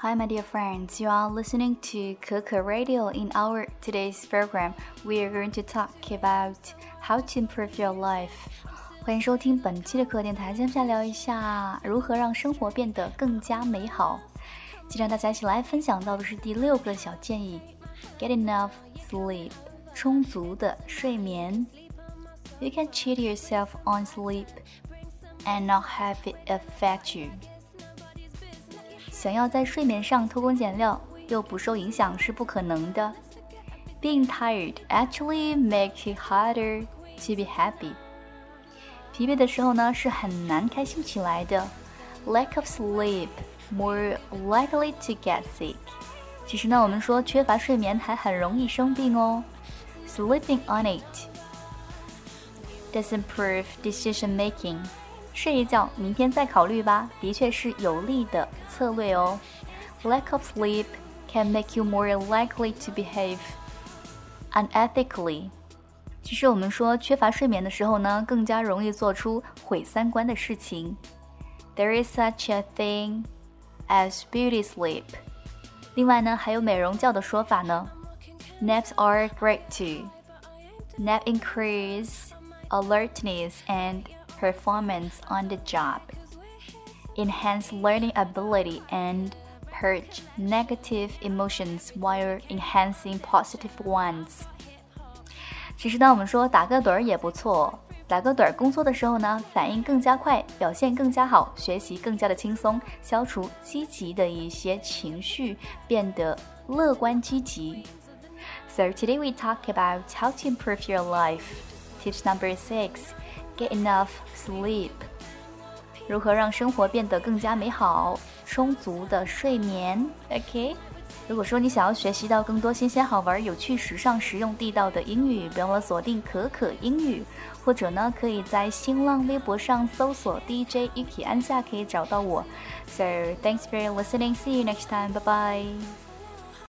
Hi, my dear friends. You are listening to Keke Radio. In our today's program, we are going to talk about how to improve your life. 欢迎收听本期的可电台，今天聊一下如何让生活变得更加美好。今天大家一起来分享到的是第6个小建议 ：Get enough sleep， 充足的睡眠。You can cheat yourself on sleep and not have it affect you.想要在睡眠上偷工减料又不受影响是不可能的。Being tired actually makes it harder to be happy. 疲惫的时候呢，是很难开心起来的。Lack of sleep, more likely to get sick. 其实呢，我们说缺乏睡眠还很容易生病哦。Sleeping on it does improve decision making.睡一觉，明天再考虑吧，的确是有利的策略哦。Lack of sleep can make you more likely to behave unethically. 其实我们说缺乏睡眠的时候呢，更加容易做出毁三观的事情。There is such a thing as beauty sleep. 另外呢，还有美容觉的说法呢。Naps are great too. Nap increase alertness and performance on the job, enhance learning ability and purge negative emotions while enhancing positive ones. 其实呢，我们说打个盹也不错，打个盹工作的时候呢，反应更加快，表现更加好，学习更加的轻松，消除积极的一些情绪，变得乐观积极。So today we talk about how to improve your life. Tips number 6.Get enough sleep. 如何让生活变得更加美好？充足的睡眠 OK 如果说你想要学习到更多新鲜好玩有趣时尚实用地道的英语，别忘了锁定可可英语，或者呢可以在新浪微博上搜索 DJ Yuki 安夏可以找到我。So thanks for listening. See you next time. Bye bye.